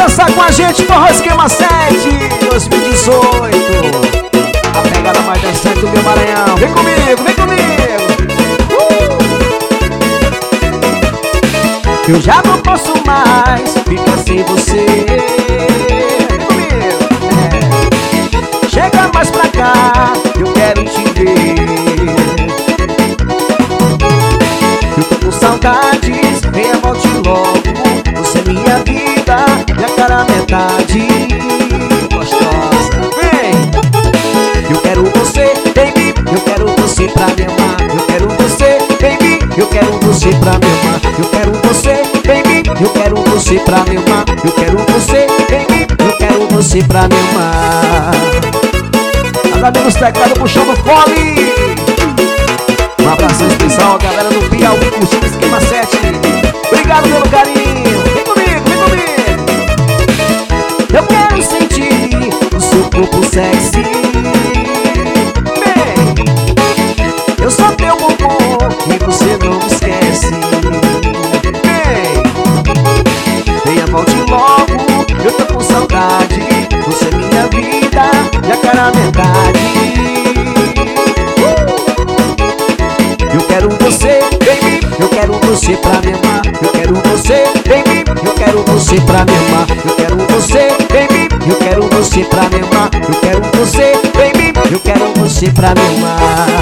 dançar com a gente, Forró Esquema 7 2018. A pegada mais dançante do meu Maranhão. Vem comigo, vem comigo. Eu já não posso mais ficar sem você. Vem comigo. Chega mais pra cá, eu quero te ver. Eu tô com saudades, venha volte logo. Você é minha vida, minha cara metade. Gostosa, vem. Eu quero você, baby. Eu quero você pra me amar. Eu quero você, baby. Eu quero você pra me amar. Eu quero você, baby. Eu quero você pra me amar. Eu quero você, baby. Eu quero você pra me amar. Agora nos teclados puxando o fole. Um abraço especial, galera do Piauí, curtindo Esquema 7. Obrigado pelo carinho. Vem comigo, vem comigo. Eu quero sentir o seu corpo sexy. Vem. Eu sou teu bombom e você não me esquece. Vem. Venha, volte logo, eu tô com saudade. Você é minha vida, minha cara metade. Eu quero você, baby. Eu quero você pra me amar. Eu quero você, baby. Eu quero você pra me amar. Eu quero você, baby. Eu quero você pra me amar. Eu quero você, baby. Eu quero você pra me amar.